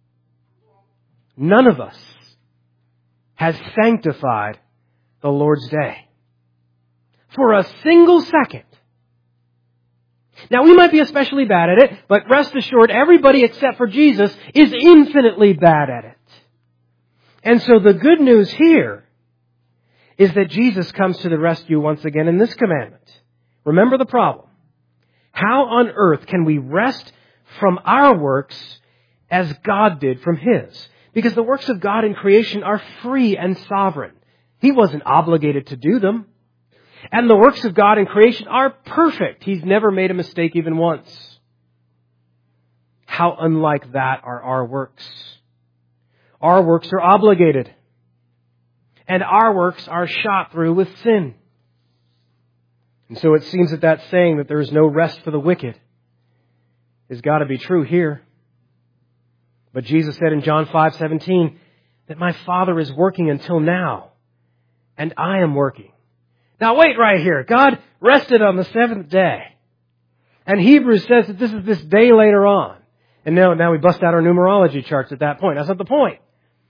None of us has sanctified the Lord's day for a single second. Now, we might be especially bad at it, but rest assured, everybody except for Jesus is infinitely bad at it. And so the good news here is that Jesus comes to the rescue once again in this commandment. Remember the problem. How on earth can we rest from our works as God did from His? Because the works of God in creation are free and sovereign. He wasn't obligated to do them. And the works of God in creation are perfect. He's never made a mistake even once. how unlike that are our works. Our works are obligated. And our works are shot through with sin. And so it seems that that saying that there is no rest for the wicked has got to be true here. But Jesus said in John five seventeen that my Father is working until now, and I am working. Now wait right here. God rested on the seventh day. And Hebrews says that this is this day later on. And now, now we bust out our numerology charts at that point. That's not the point.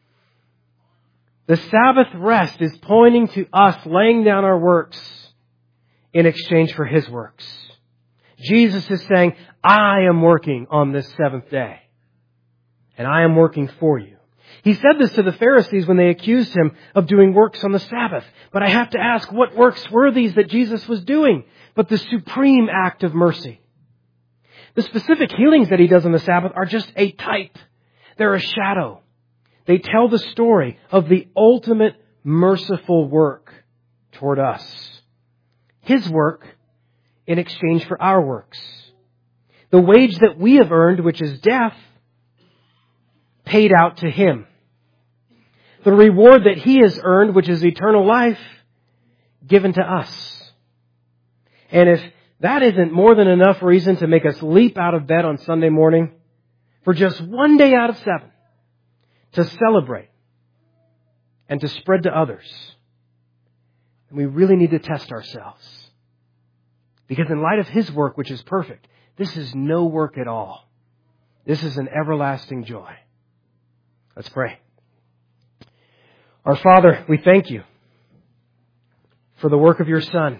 The Sabbath rest is pointing to us laying down our works in exchange for His works. Jesus is saying, I am working on this seventh day. And I am working for you. He said this to the Pharisees when they accused Him of doing works on the Sabbath. But I have to ask, what works were these that Jesus was doing? But the supreme act of mercy. The specific healings that He does on the Sabbath are just a type. They're a shadow. They tell the story of the ultimate merciful work toward us. His work in exchange for our works. The wage that we have earned, which is death, paid out to Him. The reward that He has earned, which is eternal life, given to us. And if that isn't more than enough reason to make us leap out of bed on Sunday morning for just one day out of seven to celebrate and to spread to others, we really need to test ourselves. Because in light of His work, which is perfect, this is no work at all. This is an everlasting joy. Let's pray. Our Father, we thank You for the work of Your Son.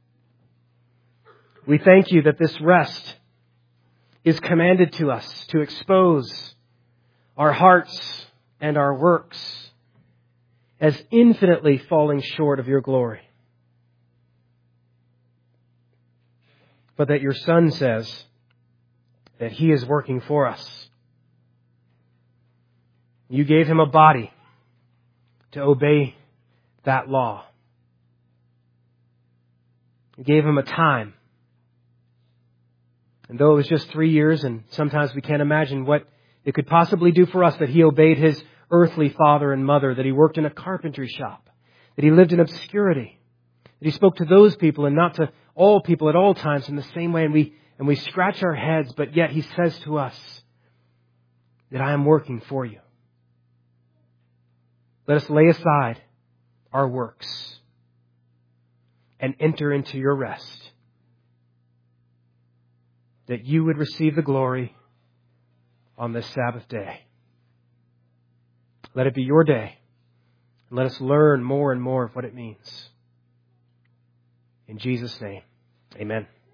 We thank You that this rest is commanded to us to expose our hearts and our works as infinitely falling short of Your glory. But that Your Son says that He is working for us. You gave Him a body to obey that law. You gave Him a time. And though it was just three years, and sometimes we can't imagine what it could possibly do for us, that He obeyed His earthly father and mother, that He worked in a carpentry shop, that He lived in obscurity, that He spoke to those people and not to all people at all times in the same way. And we, and we scratch our heads, but yet He says to us that I am working for You. Let us lay aside our works and enter into Your rest, that You would receive the glory on this Sabbath day. Let it be Your day, and let us learn more and more of what it means. In Jesus' name, amen.